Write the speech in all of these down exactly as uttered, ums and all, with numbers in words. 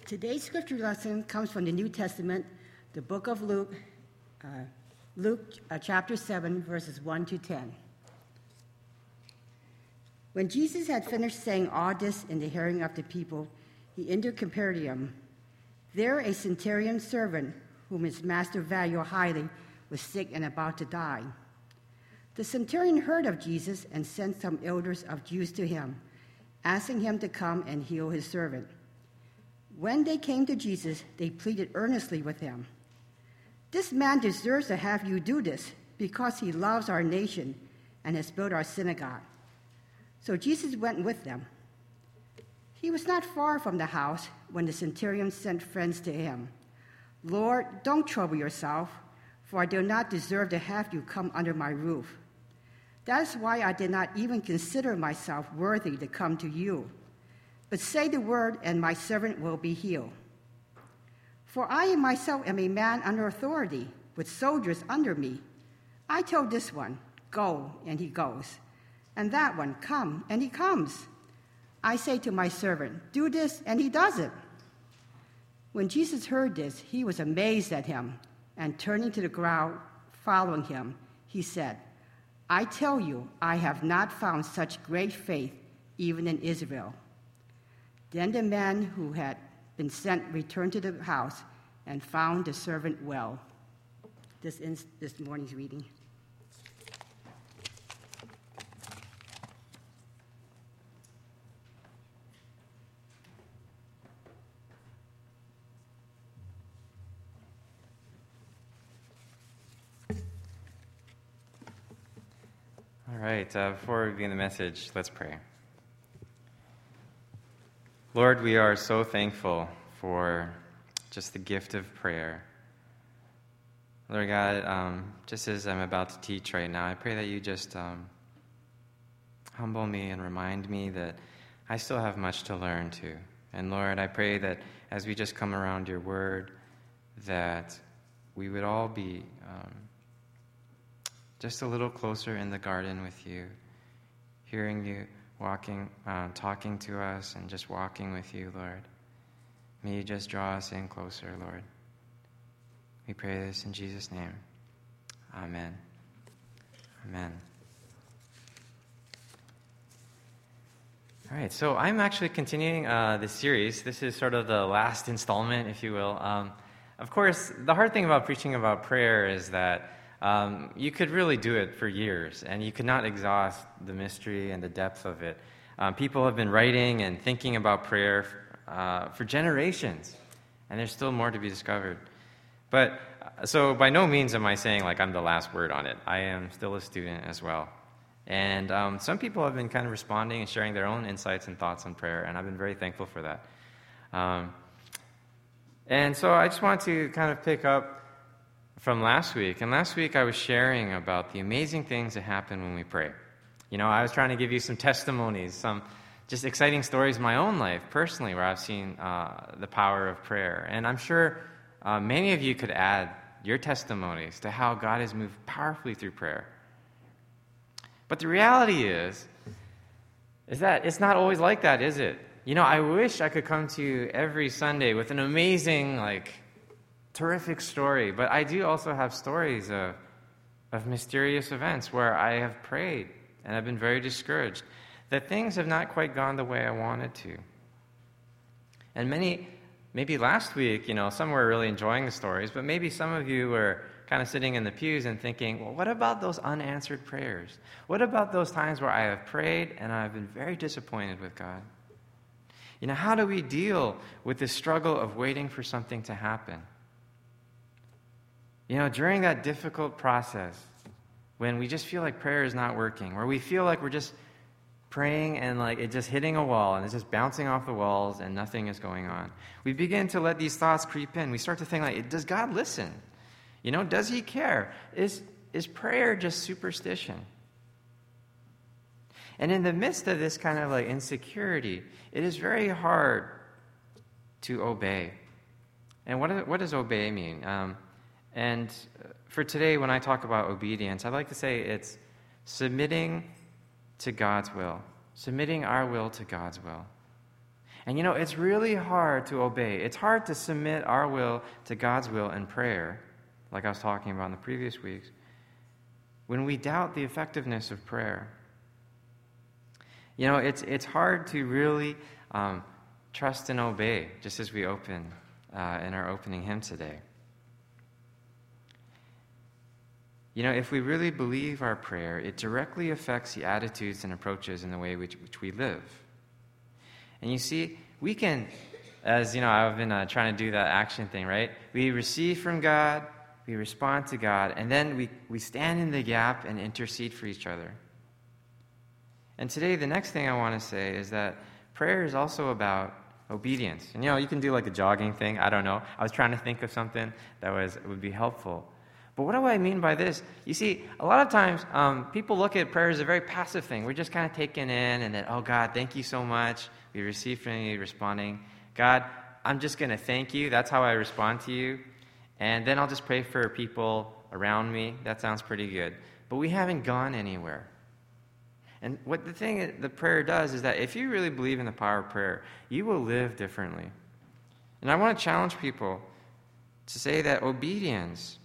Today's scripture lesson comes from the New Testament, the book of Luke, uh, Luke uh, chapter seven, verses one to ten. When Jesus had finished saying all this in the hearing of the people, he entered Capernaum. There a centurion servant, whom his master valued highly, was sick and about to die. The centurion heard of Jesus and sent some elders of Jews to him, asking him to come and heal his servant. When they came to Jesus, they pleaded earnestly with him. "This man deserves to have you do this, because he loves our nation and has built our synagogue." So Jesus went with them. He was not far from the house when the centurion sent friends to him. "Lord, don't trouble yourself, for I do not deserve to have you come under my roof. That is why I did not even consider myself worthy to come to you. But say the word, and my servant will be healed. For I myself am a man under authority, with soldiers under me. I tell this one, 'Go,' and he goes, and that one, 'Come,' and he comes. I say to my servant, 'Do this,' and he does it." When Jesus heard this, he was amazed at him, and turning to the crowd following him, he said, "I tell you, I have not found such great faith even in Israel." Then the man who had been sent returned to the house and found the servant well. This ends this morning's reading. All right, uh, before we begin the message, let's pray. Lord, we are so thankful for just the gift of prayer. Lord God, um, just as I'm about to teach right now, I pray that you just um, humble me and remind me that I still have much to learn too. And Lord, I pray that as we just come around your word, that we would all be um, just a little closer in the garden with you, hearing you, walking, uh, talking to us, and just walking with you, Lord. May you just draw us in closer, Lord. We pray this in Jesus' name. Amen. Amen. All right, so I'm actually continuing uh, this series. This is sort of the last installment, if you will. Um, of course, the hard thing about preaching about prayer is that Um, you could really do it for years, and you could not exhaust the mystery and the depth of it. Um, people have been writing and thinking about prayer uh, for generations, and there's still more to be discovered. But, so by no means am I saying like I'm the last word on it. I am still a student as well. And um, some people have been kind of responding and sharing their own insights and thoughts on prayer, and I've been very thankful for that. Um, and so I just want to kind of pick up from last week. And last week I was sharing about the amazing things that happen when we pray. You know, I was trying to give you some testimonies, some just exciting stories in my own life, personally, where I've seen uh, the power of prayer. And I'm sure uh, many of you could add your testimonies to how God has moved powerfully through prayer. But the reality is, is that it's not always like that, is it? You know, I wish I could come to you every Sunday with an amazing, like, terrific story, but I do also have stories of, of mysterious events where I have prayed and I've been very discouraged, that things have not quite gone the way I wanted to. And many, maybe last week, you know, some were really enjoying the stories, but maybe some of you were kind of sitting in the pews and thinking, well, what about those unanswered prayers? What about those times where I have prayed and I've been very disappointed with God? You know, how do we deal with the struggle of waiting for something to happen? You know, during that difficult process, when we just feel like prayer is not working, where we feel like we're just praying and like it's just hitting a wall and it's just bouncing off the walls and nothing is going on, we begin to let these thoughts creep in. We start to think like, does God listen? You know, does he care? Is, is prayer just superstition? And in the midst of this kind of like insecurity, it is very hard to obey. And what, what does obey mean? Um, And for today, when I talk about obedience, I'd like to say it's submitting to God's will, submitting our will to God's will. And you know, it's really hard to obey. It's hard to submit our will to God's will in prayer, like I was talking about in the previous weeks, when we doubt the effectiveness of prayer. You know, it's it's hard to really um, trust and obey, just as we open uh, in our opening hymn today. You know, if we really believe our prayer, it directly affects the attitudes and approaches in the way which, which we live. And you see, we can, as you know, I've been uh, trying to do that action thing, right? We receive from God, we respond to God, and then we, we stand in the gap and intercede for each other. And today, the next thing I want to say is that prayer is also about obedience. And you know, you can do like a jogging thing, I don't know. I was trying to think of something that was would be helpful. But what do I mean by this? You see, a lot of times um, people look at prayer as a very passive thing. We're just kind of taken in and then, oh God, thank you so much. We receive from you, responding. God, I'm just going to thank you. That's how I respond to you. And then I'll just pray for people around me. That sounds pretty good. But we haven't gone anywhere. And what the thing the prayer does is that if you really believe in the power of prayer, you will live differently. And I want to challenge people to say that obedience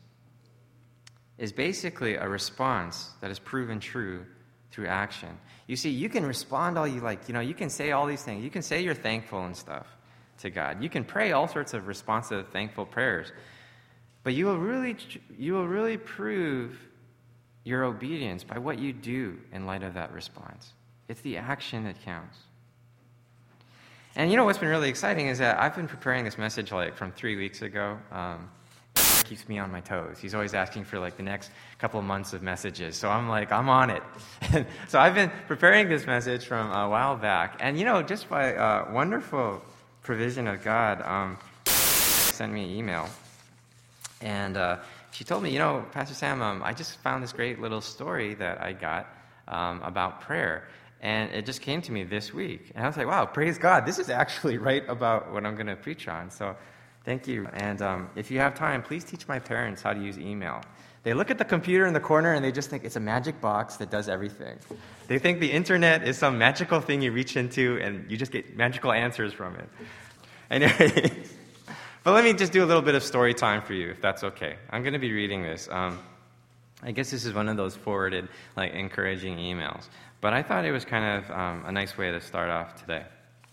is basically a response that is proven true through action. You see, you can respond all you like. You know, you can say all these things. You can say you're thankful and stuff to God. You can pray all sorts of responsive, thankful prayers. But you will really, you will really prove your obedience by what you do in light of that response. It's the action that counts. And you know what's been really exciting is that I've been preparing this message like from three weeks ago. Um, keeps me on my toes. He's always asking for like the next couple of months of messages. So I'm like, I'm on it. So I've been preparing this message from a while back. And you know, just by uh, wonderful provision of God, um, sent me an email. And uh, she told me, you know, Pastor Sam, um, I just found this great little story that I got um, about prayer. And it just came to me this week. And I was like, wow, praise God. This is actually right about what I'm going to preach on. So thank you. And um, if you have time, please teach my parents how to use email. They look at the computer in the corner and they just think it's a magic box that does everything. They think the internet is some magical thing you reach into and you just get magical answers from it. Anyway, but let me just do a little bit of story time for you, if that's okay. I'm going to be reading this. Um, I guess this is one of those forwarded, like, encouraging emails. But I thought it was kind of um, a nice way to start off today.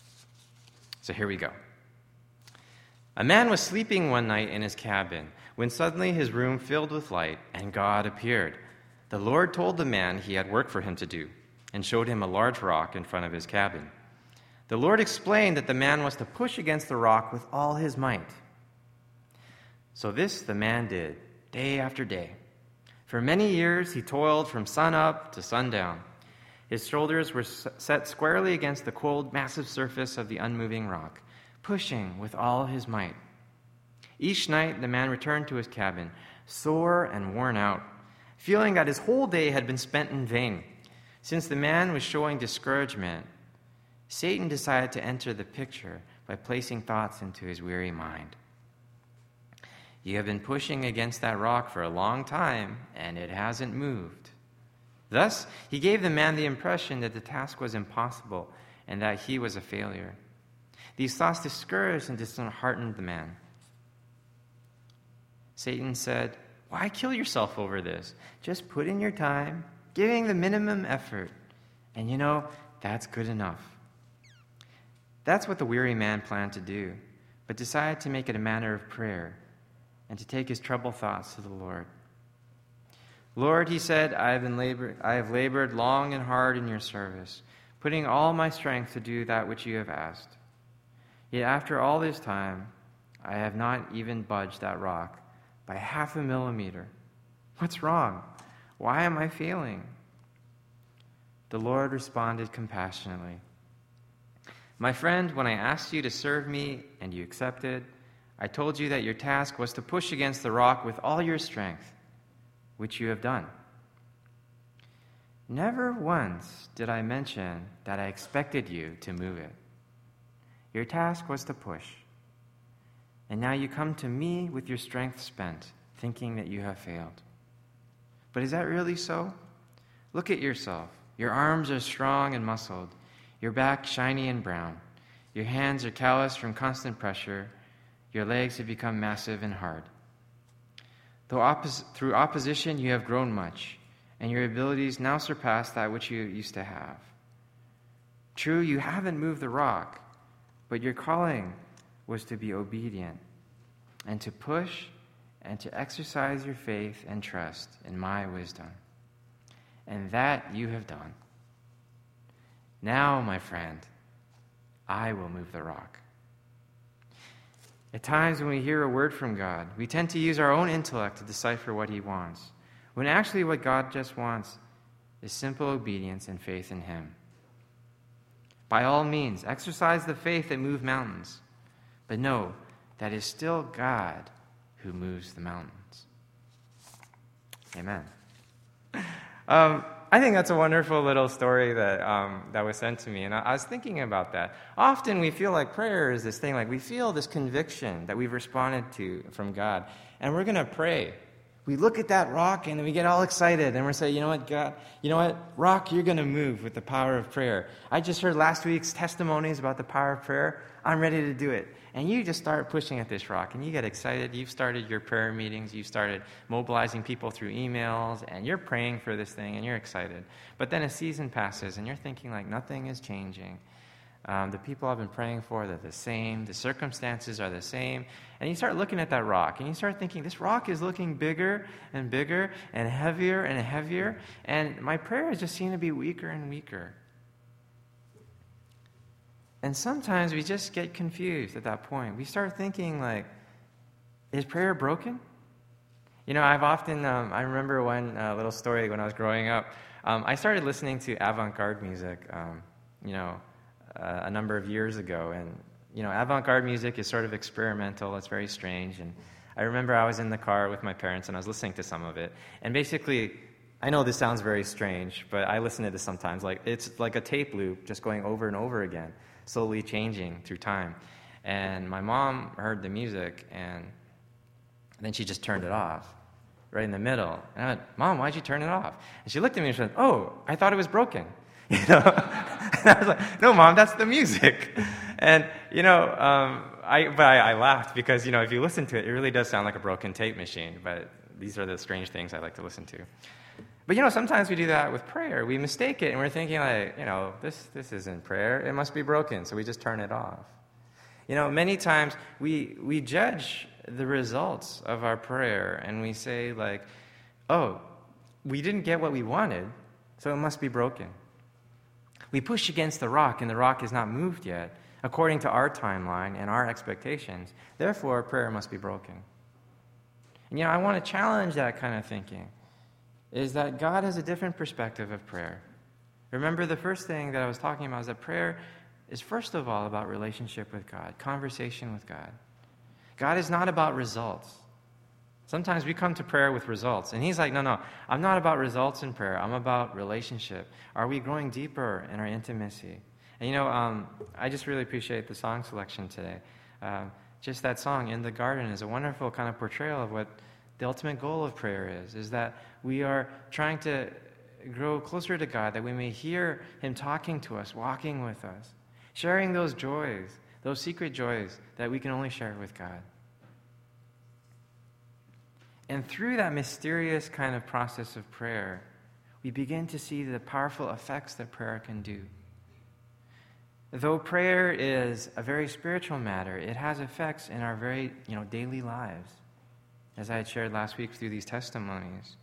So here we go. A man was sleeping one night in his cabin when suddenly his room filled with light and God appeared. The Lord told the man he had work for him to do and showed him a large rock in front of his cabin. The Lord explained that the man was to push against the rock with all his might. So this the man did, day after day. For many years he toiled from sun up to sundown. His shoulders were set squarely against the cold, massive surface of the unmoving rock, pushing with all his might. Each night the man returned to his cabin, sore and worn out, feeling that his whole day had been spent in vain. Since the man was showing discouragement, Satan decided to enter the picture by placing thoughts into his weary mind. You have been pushing against that rock for a long time, and it hasn't moved. Thus, he gave the man the impression that the task was impossible and that he was a failure. These thoughts discouraged and disheartened the man. Satan said, "Why kill yourself over this? Just put in your time, giving the minimum effort, and you know, that's good enough." That's what the weary man planned to do, but decided to make it a matter of prayer and to take his troubled thoughts to the Lord. "Lord," he said, I have, been labor- I have labored long and hard in your service, putting all my strength to do that which you have asked. Yet after all this time, I have not even budged that rock by half a millimeter. What's wrong? Why am I failing? The Lord responded compassionately, "My friend, when I asked you to serve me and you accepted, I told you that your task was to push against the rock with all your strength, which you have done. Never once did I mention that I expected you to move it. Your task was to push. And now you come to me with your strength spent, thinking that you have failed. But is that really so? Look at yourself. Your arms are strong and muscled, your back shiny and brown. Your hands are calloused from constant pressure. Your legs have become massive and hard. Though oppos- through opposition you have grown much, and your abilities now surpass that which you used to have. True, you haven't moved the rock, but your calling was to be obedient and to push and to exercise your faith and trust in my wisdom. And that you have done. Now, my friend, I will move the rock. At times when we hear a word from God, we tend to use our own intellect to decipher what he wants, when actually what God just wants is simple obedience and faith in him. By all means, exercise the faith that moves mountains, but know that it is still God who moves the mountains. Amen. Um, I think that's a wonderful little story that um, that was sent to me, and I, I was thinking about that. Often we feel like prayer is this thing, like we feel this conviction that we've responded to from God, and we're going to pray. We look at that rock, and we get all excited, and we say, you know what, God, you know what, rock, you're going to move with the power of prayer. I just heard last week's testimonies about the power of prayer. I'm ready to do it. And you just start pushing at this rock, and you get excited. You've started your prayer meetings. You've started mobilizing people through emails, and you're praying for this thing, and you're excited. But then a season passes, and you're thinking like nothing is changing. Um, the people I've been praying for, they're the same. The circumstances are the same. And you start looking at that rock, and you start thinking, this rock is looking bigger and bigger and heavier and heavier, and my prayers just seem to be weaker and weaker. And sometimes we just get confused at that point. We start thinking like, is prayer broken? You know, I've often, um, I remember one uh, little story when I was growing up. Um, I started listening to avant-garde music, um, you know, uh, a number of years ago. And, you know, avant-garde music is sort of experimental. It's very strange. And I remember I was in the car with my parents and I was listening to some of it. And basically, I know this sounds very strange, but I listen to this sometimes. Like, it's like a tape loop just going over and over again, slowly changing through time. And my mom heard the music, and then she just turned it off right in the middle. And I went, Mom, why'd you turn it off? And she looked at me and she said, oh, I thought it was broken. You know? And I was like, no, Mom, that's the music. And, you know, um, I, but I, I laughed because, you know, if you listen to it, it really does sound like a broken tape machine. But these are the strange things I like to listen to. But, you know, sometimes we do that with prayer. We mistake it, and we're thinking, like, you know, this this isn't prayer. It must be broken, so we just turn it off. You know, many times we we judge the results of our prayer, and we say, like, oh, we didn't get what we wanted, so it must be broken. We push against the rock, and the rock is not moved yet, according to our timeline and our expectations. Therefore, prayer must be broken. And, you know, I want to challenge that kind of thinking. Is that God has a different perspective of prayer. Remember, the first thing that I was talking about is that prayer is first of all about relationship with God, conversation with God. God is not about results. Sometimes we come to prayer with results, and he's like, no, no, I'm not about results in prayer. I'm about relationship. Are we growing deeper in our intimacy? And, you know, um, I just really appreciate the song selection today. Uh, just that song, In the Garden, is a wonderful kind of portrayal of what the ultimate goal of prayer is, is that we are trying to grow closer to God, that we may hear him talking to us, walking with us, sharing those joys, those secret joys that we can only share with God. And through that mysterious kind of process of prayer, we begin to see the powerful effects that prayer can do. Though prayer is a very spiritual matter, it has effects in our very, you know, daily lives, as I had shared last week through these testimonies.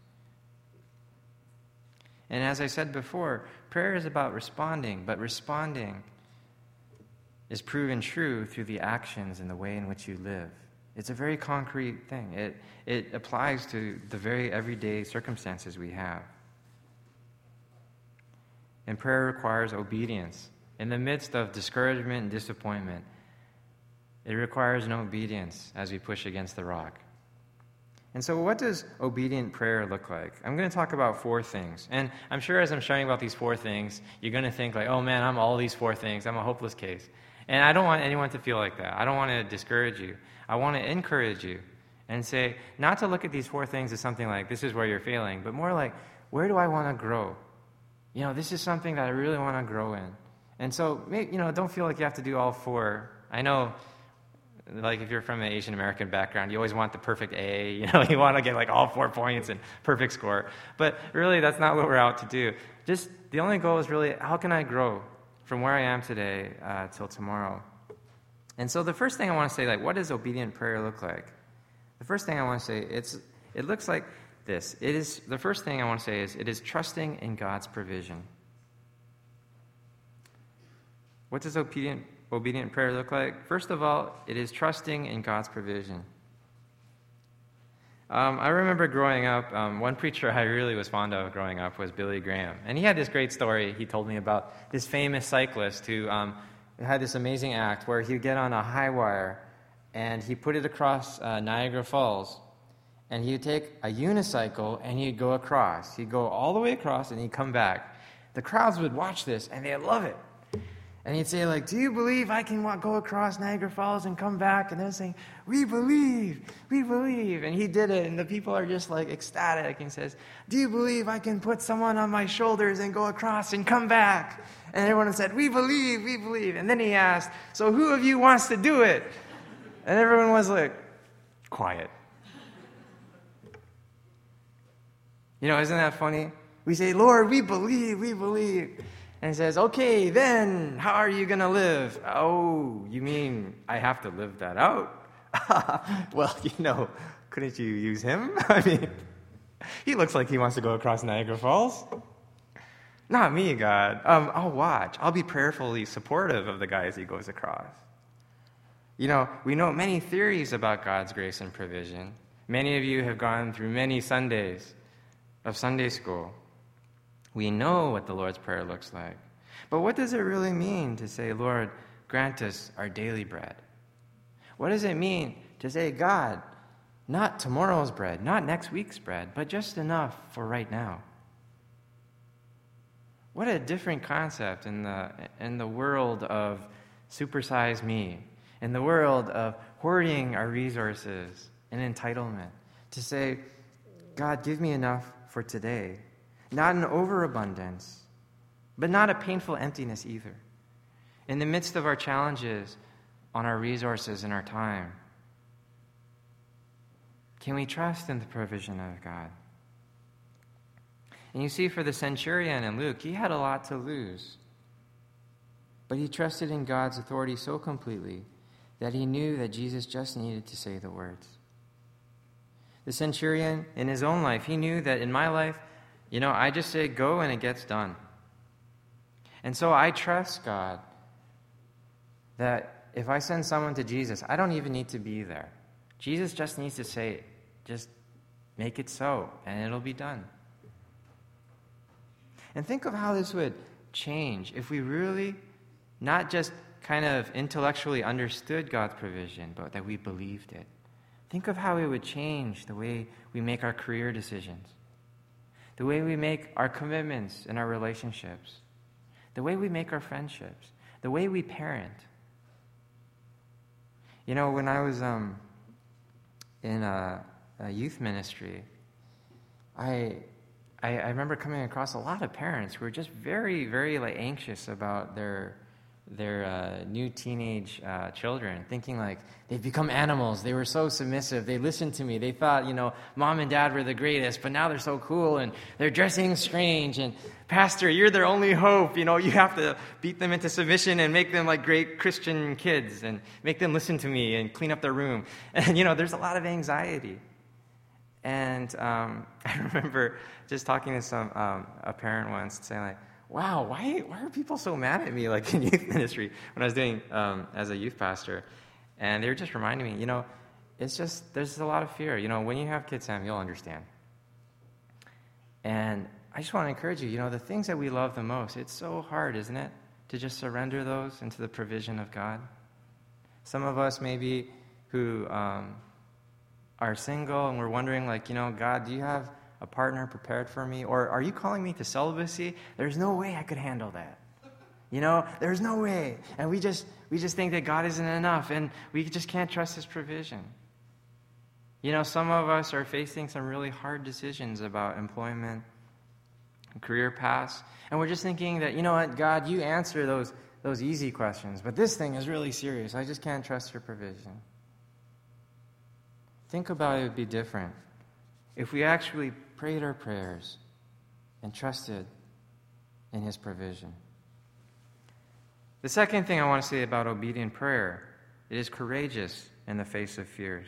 And as I said before, prayer is about responding, but responding is proven true through the actions and the way in which you live. It's a very concrete thing. It, it applies to the very everyday circumstances we have. And prayer requires obedience. In the midst of discouragement and disappointment, it requires no obedience as we push against the rock. And so what does obedient prayer look like? I'm going to talk about four things. And I'm sure as I'm sharing about these four things, you're going to think like, oh man, I'm all these four things. I'm a hopeless case. And I don't want anyone to feel like that. I don't want to discourage you. I want to encourage you and say, not to look at these four things as something like, this is where you're failing, but more like, where do I want to grow? You know, this is something that I really want to grow in. And so, you know, don't feel like you have to do all four. I know, like if you're from an Asian American background, you always want the perfect A, you know, you want to get like all four points and perfect score. But really, that's not what we're out to do. Just the only goal is really, how can I grow from where I am today uh, till tomorrow? And so the first thing I want to say, like, what does obedient prayer look like? The first thing I want to say, it's it looks like this. It is the first thing I want to say is it is trusting in God's provision. What does obedient obedient prayer look like? First of all, it is trusting in God's provision. Um, I remember growing up, um, one preacher I really was fond of growing up was Billy Graham. And he had this great story he told me about this famous cyclist who um, had this amazing act where he'd get on a high wire and he put it across uh, Niagara Falls. And he'd take a unicycle and he'd go across. He'd go all the way across and he'd come back. The crowds would watch this and they'd love it. And he'd say, like, do you believe I can go across Niagara Falls and come back? And they're saying, we believe, we believe. And he did it, and the people are just, like, ecstatic. And he says, do you believe I can put someone on my shoulders and go across and come back? And everyone said, we believe, we believe. And then he asked, so who of you wants to do it? And everyone was like, quiet. You know, isn't that funny? We say, Lord, we believe, we believe. And he says, okay, then, how are you going to live? Oh, you mean I have to live that out? Well, you know, couldn't you use him? I mean, he looks like he wants to go across Niagara Falls. Not me, God. Um, I'll watch. I'll be prayerfully supportive of the guy as he goes across. You know, we know many theories about God's grace and provision. Many of you have gone through many Sundays of Sunday school. We know what the Lord's Prayer looks like. But what does it really mean to say, Lord, grant us our daily bread? What does it mean to say, God, not tomorrow's bread, not next week's bread, but just enough for right now? What a different concept in the in the world of supersize me, in the world of hoarding our resources and entitlement, to say, God, give me enough for today. Not an overabundance, but not a painful emptiness either. In the midst of our challenges on our resources and our time, can we trust in the provision of God? And you see, for the centurion in Luke, he had a lot to lose. But he trusted in God's authority so completely that he knew that Jesus just needed to say the words. The centurion, in his own life, he knew that in my life, you know, I just say go and it gets done. And so I trust God that if I send someone to Jesus, I don't even need to be there. Jesus just needs to say, just make it so, and it'll be done. And think of how this would change if we really not just kind of intellectually understood God's provision, but that we believed it. Think of how it would change the way we make our career decisions, the way we make our commitments in our relationships, the way we make our friendships, the way we parent. You know, when I was um, in a, a youth ministry, I, I I remember coming across a lot of parents who were just very, very like anxious about their their uh, new teenage uh, children, thinking like they've become animals. They were so submissive. They listened to me. They thought, you know, mom and dad were the greatest, but now they're so cool and they're dressing strange. And pastor, you're their only hope. You know, you have to beat them into submission and make them like great Christian kids and make them listen to me and clean up their room. And, you know, there's a lot of anxiety. And um, I remember just talking to some um, a parent once saying like, wow, why why are people so mad at me, like in youth ministry, when I was doing um, as a youth pastor? And they were just reminding me, you know, it's just, there's a lot of fear. You know, when you have kids, Sam, you'll understand. And I just want to encourage you, you know, the things that we love the most, it's so hard, isn't it, to just surrender those into the provision of God? Some of us maybe who um, are single and we're wondering, like, you know, God, do you have a partner prepared for me? Or are you calling me to celibacy? There's no way I could handle that. You know, there's no way. And we just we just think that God isn't enough, and we just can't trust his provision. You know, some of us are facing some really hard decisions about employment, career paths, and we're just thinking that, you know what, God, you answer those, those easy questions, but this thing is really serious. I just can't trust your provision. Think about it, it would be different if we actually prayed our prayers and trusted in his provision. The second thing I want to say about obedient prayer, it is courageous in the face of fears.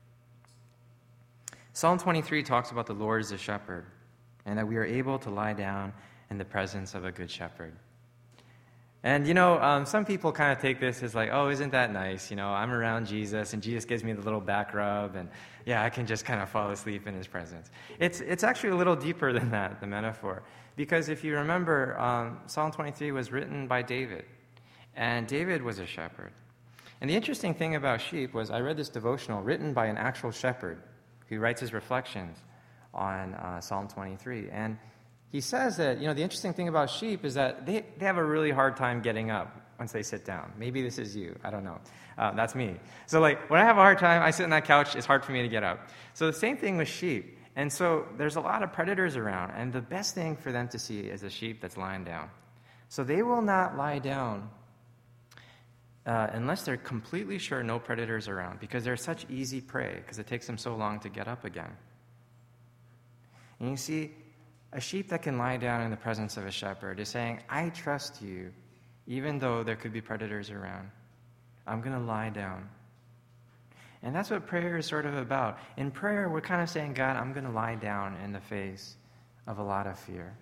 Psalm twenty-three talks about the Lord as a shepherd, and that we are able to lie down in the presence of a good shepherd. And, you know, um, some people kind of take this as like, oh, isn't that nice? You know, I'm around Jesus, and Jesus gives me the little back rub, and yeah, I can just kind of fall asleep in his presence. It's it's actually a little deeper than that, the metaphor. Because if you remember, um, Psalm twenty-three was written by David, and David was a shepherd. And the interesting thing about sheep was I read this devotional written by an actual shepherd who writes his reflections on uh, Psalm twenty-three. And he says that, you know, the interesting thing about sheep is that they, they have a really hard time getting up once they sit down. Maybe this is you. I don't know. Uh, that's me. So, like, when I have a hard time, I sit on that couch, it's hard for me to get up. So the same thing with sheep. And so there's a lot of predators around, and the best thing for them to see is a sheep that's lying down. So they will not lie down uh, unless they're completely sure no predators around, because they're such easy prey, because it takes them so long to get up again. And you see, a sheep that can lie down in the presence of a shepherd is saying, I trust you, even though there could be predators around. I'm going to lie down. And that's what prayer is sort of about. In prayer, we're kind of saying, God, I'm going to lie down in the face of a lot of fear.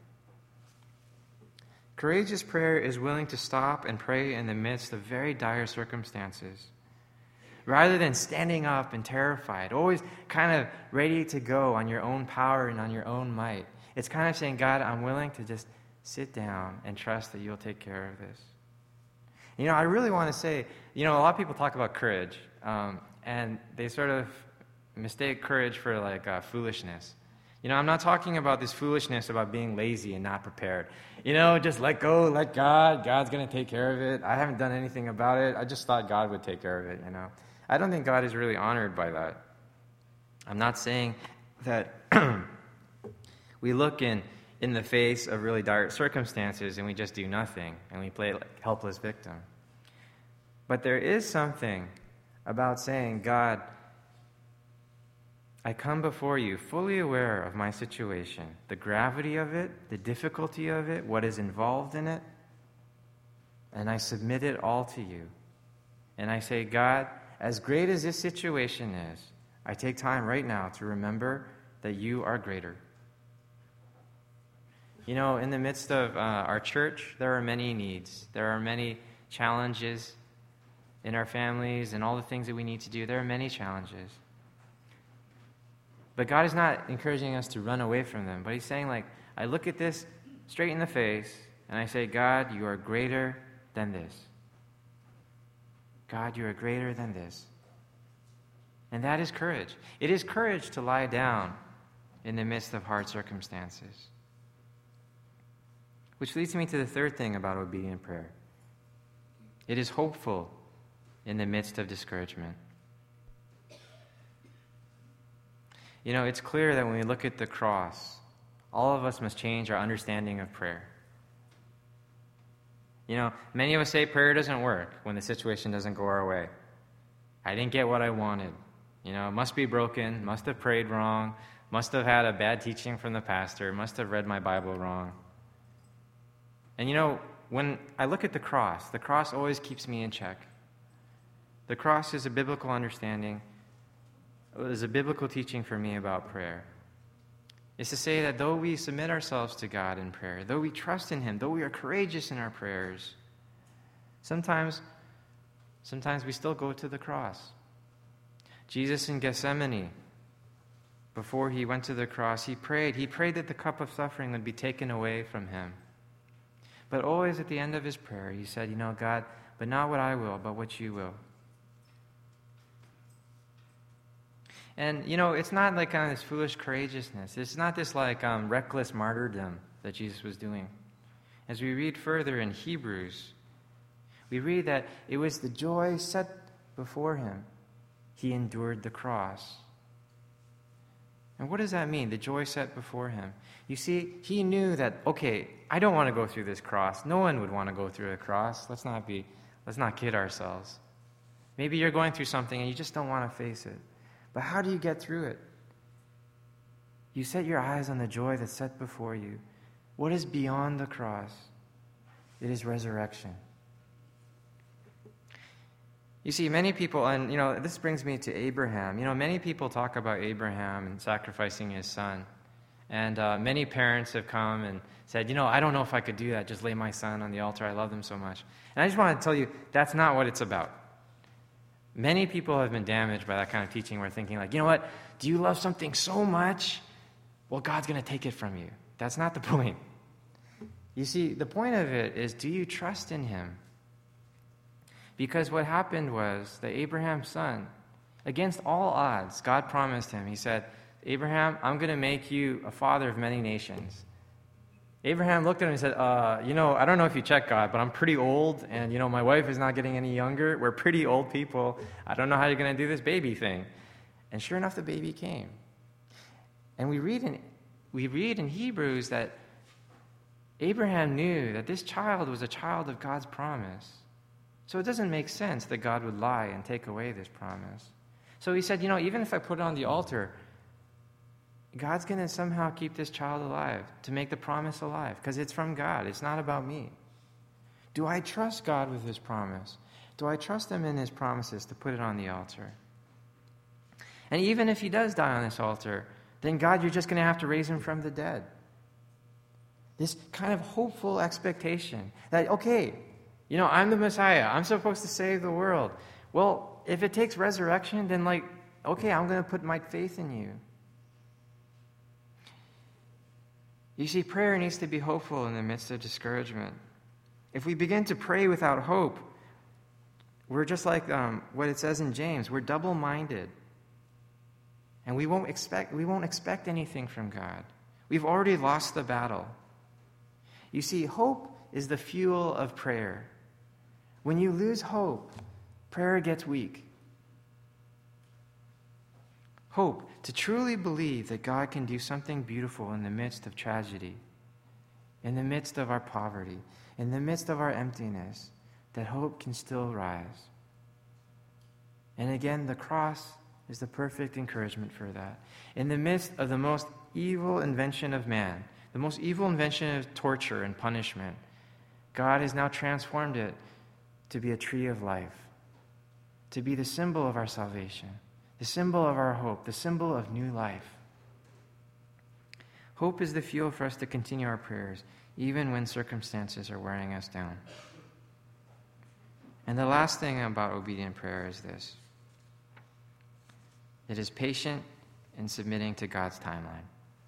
Courageous prayer is willing to stop and pray in the midst of very dire circumstances, rather than standing up and terrified, always kind of ready to go on your own power and on your own might. It's kind of saying, God, I'm willing to just sit down and trust that you'll take care of this. You know, I really want to say, you know, a lot of people talk about courage, um, and they sort of mistake courage for, like, uh, foolishness. You know, I'm not talking about this foolishness about being lazy and not prepared. You know, just let go, let God. God's going to take care of it. I haven't done anything about it. I just thought God would take care of it, you know. I don't think God is really honored by that. I'm not saying that we look in, in the face of really dire circumstances and we just do nothing and we play like helpless victim. But there is something about saying, God, I come before you fully aware of my situation, the gravity of it, the difficulty of it, what is involved in it, and I submit it all to you. And I say, God, as great as this situation is, I take time right now to remember that you are greater. You know, in the midst of uh, our church, there are many needs. There are many challenges in our families and all the things that we need to do. There are many challenges. But God is not encouraging us to run away from them. But he's saying, like, I look at this straight in the face, and I say, God, you are greater than this. God, you are greater than this. And that is courage. It is courage to lie down in the midst of hard circumstances. Which leads me to the third thing about obedient prayer. It is hopeful in the midst of discouragement. You know, it's clear that when we look at the cross, all of us must change our understanding of prayer. You know, many of us say prayer doesn't work when the situation doesn't go our way. I didn't get what I wanted. You know, must be broken, must have prayed wrong, must have had a bad teaching from the pastor, must have read my Bible wrong. And you know, when I look at the cross, the cross always keeps me in check. The cross is a biblical understanding. It is a biblical teaching for me about prayer. It's to say that though we submit ourselves to God in prayer, though we trust in Him, though we are courageous in our prayers, sometimes, sometimes we still go to the cross. Jesus in Gethsemane, before he went to the cross, he prayed. He prayed that the cup of suffering would be taken away from him. But always at the end of his prayer, he said, you know, God, but not what I will, but what you will. And, you know, it's not like kind of this foolish courageousness. It's not this like um, reckless martyrdom that Jesus was doing. As we read further in Hebrews, we read that it was the joy set before him. He endured the cross. And what does that mean? The joy set before him. You see, he knew that, okay, I don't want to go through this cross. No one would want to go through a cross. Let's not be, let's not kid ourselves. Maybe you're going through something and you just don't want to face it. But how do you get through it? You set your eyes on the joy that's set before you. What is beyond the cross? It is resurrection. You see, many people, and you know, this brings me to Abraham. You know, many people talk about Abraham and sacrificing his son. And uh, many parents have come and said, you know, I don't know if I could do that, just lay my son on the altar. I love him so much. And I just want to tell you, that's not what it's about. Many people have been damaged by that kind of teaching. We're thinking like, you know what, do you love something so much? Well, God's going to take it from you. That's not the point. You see, the point of it is, do you trust in him? Because what happened was that Abraham's son, against all odds, God promised him, he said, Abraham, I'm going to make you a father of many nations. Abraham looked at him and said, uh, you know, I don't know if you check, God, but I'm pretty old, and, you know, my wife is not getting any younger. We're pretty old people. I don't know how you're going to do this baby thing. And sure enough, the baby came. And we read in, we read in Hebrews that Abraham knew that this child was a child of God's promise. So it doesn't make sense that God would lie and take away this promise. So he said, you know, even if I put it on the altar, God's going to somehow keep this child alive, to make the promise alive, because it's from God. It's not about me. Do I trust God with his promise? Do I trust him in his promises to put it on the altar? And even if he does die on this altar, then God, you're just going to have to raise him from the dead. This kind of hopeful expectation that, okay, you know, I'm the Messiah. I'm supposed to save the world. Well, if it takes resurrection, then like, okay, I'm going to put my faith in you. You see, prayer needs to be hopeful in the midst of discouragement. If we begin to pray without hope, we're just like um, what it says in James. We're double-minded. And we won't expect, we won't expect anything from God. We've already lost the battle. You see, hope is the fuel of prayer. When you lose hope, prayer gets weak. Hope, to truly believe that God can do something beautiful in the midst of tragedy, in the midst of our poverty, in the midst of our emptiness, that hope can still rise. And again, the cross is the perfect encouragement for that. In the midst of the most evil invention of man, the most evil invention of torture and punishment, God has now transformed it to be a tree of life, to be the symbol of our salvation, the symbol of our hope, the symbol of new life. Hope is the fuel for us to continue our prayers, even when circumstances are wearing us down. And the last thing about obedient prayer is this: it is patient in submitting to God's timeline.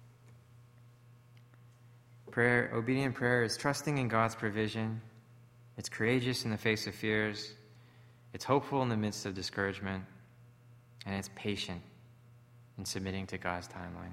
Prayer, obedient prayer is trusting in God's provision. It's courageous in the face of fears. It's hopeful in the midst of discouragement. And it's patient in submitting to God's timeline.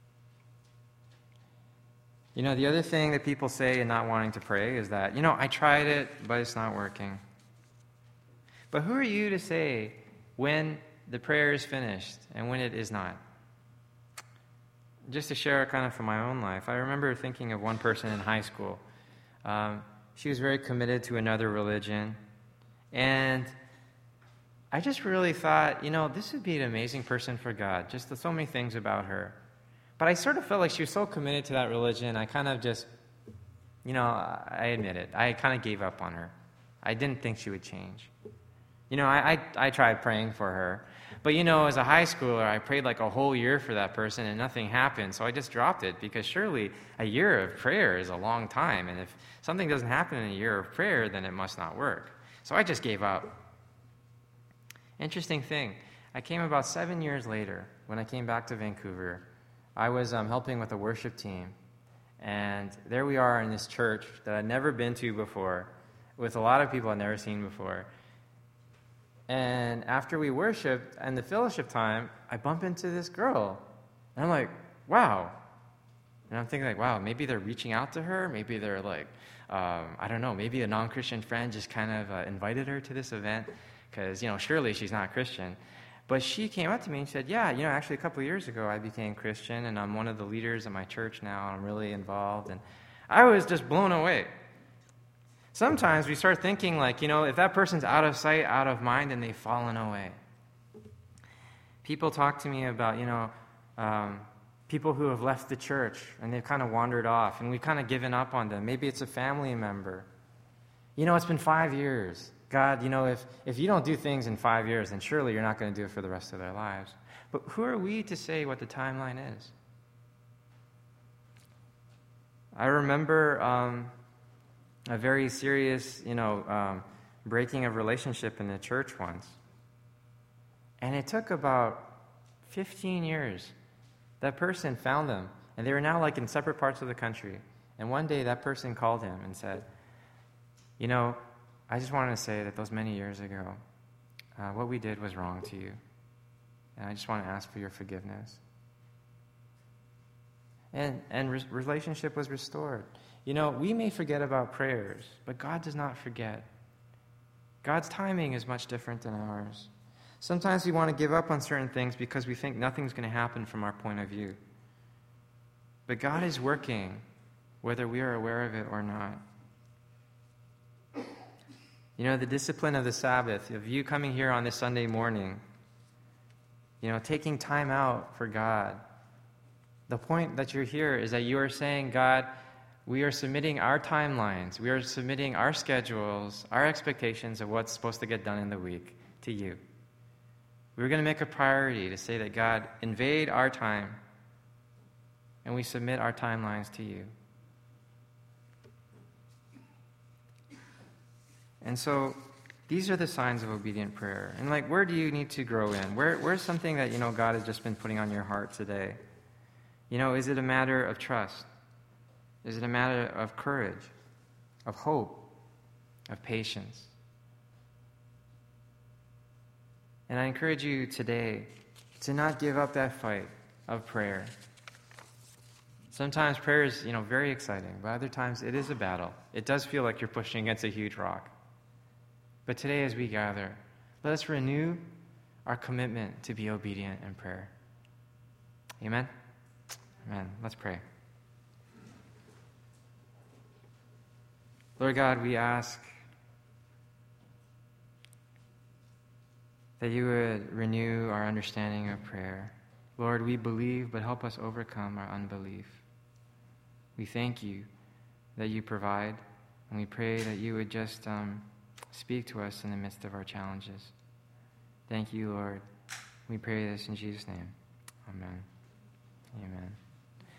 You know, the other thing that people say in not wanting to pray is that, you know, I tried it, but it's not working. But who are you to say when the prayer is finished and when it is not? Just to share kind of from my own life, I remember thinking of one person in high school. Um, she was very committed to another religion. And I just really thought, you know, this would be an amazing person for God. Just so many things about her. But I sort of felt like she was so committed to that religion, I kind of just, you know, I admit it. I kind of gave up on her. I didn't think she would change. You know, I, I, I tried praying for her. But, you know, as a high schooler, I prayed like a whole year for that person and nothing happened. So I just dropped it because surely a year of prayer is a long time. And if something doesn't happen in a year of prayer, then it must not work. So I just gave up. Interesting thing. I came about seven years later when I came back to Vancouver. I was um, helping with a worship team. And there we are in this church that I'd never been to before, with a lot of people I'd never seen before. And after we worshiped, and the fellowship time, I bump into this girl. And I'm like, wow. And I'm thinking like, wow, maybe they're reaching out to her. Maybe they're like, um, I don't know, maybe a non-Christian friend just kind of uh, invited her to this event. Because, you know, surely she's not Christian. But she came up to me and said, yeah, you know, actually a couple of years ago I became Christian, and I'm one of the leaders of my church now, and I'm really involved. And I was just blown away. Sometimes we start thinking like, you know, if that person's out of sight, out of mind, then they've fallen away. People talk to me about, you know, um, people who have left the church and they've kind of wandered off and we've kind of given up on them. Maybe it's a family member. You know, it's been five years. God, you know, if, if you don't do things in five years, then surely you're not going to do it for the rest of their lives. But who are we to say what the timeline is? I remember um, a very serious, you know, um, breaking of relationship in the church once. And it took about fifteen years. That person found them, and they were now like in separate parts of the country. And one day that person called him and said, you know, I just wanted to say that those many years ago, uh, what we did was wrong to you. And I just want to ask for your forgiveness. And, and re- relationship was restored. You know, we may forget about prayers, but God does not forget. God's timing is much different than ours. Sometimes we want to give up on certain things because we think nothing's going to happen from our point of view. But God is working, whether we are aware of it or not. You know, the discipline of the Sabbath, of you coming here on this Sunday morning, you know, taking time out for God. The point that you're here is that you are saying, God, we are submitting our timelines, we are submitting our schedules, our expectations of what's supposed to get done in the week to you. We're going to make a priority to say that, God, invade our time, and we submit our timelines to you. And so these are the signs of obedient prayer. And like, where do you need to grow in? Where, where's something that, you know, God has just been putting on your heart today? You know, is it a matter of trust? Is it a matter of courage, of hope, of patience? And I encourage you today to not give up that fight of prayer. Sometimes prayer is, you know, very exciting, but other times it is a battle. It does feel like you're pushing against a huge rock. But today as we gather, let us renew our commitment to be obedient in prayer. Amen? Amen. Let's pray. Lord God, we ask that you would renew our understanding of prayer. Lord, we believe, but help us overcome our unbelief. We thank you that you provide, and we pray that you would just um, speak to us in the midst of our challenges. Thank you, Lord. We pray this in Jesus' name. Amen. Amen.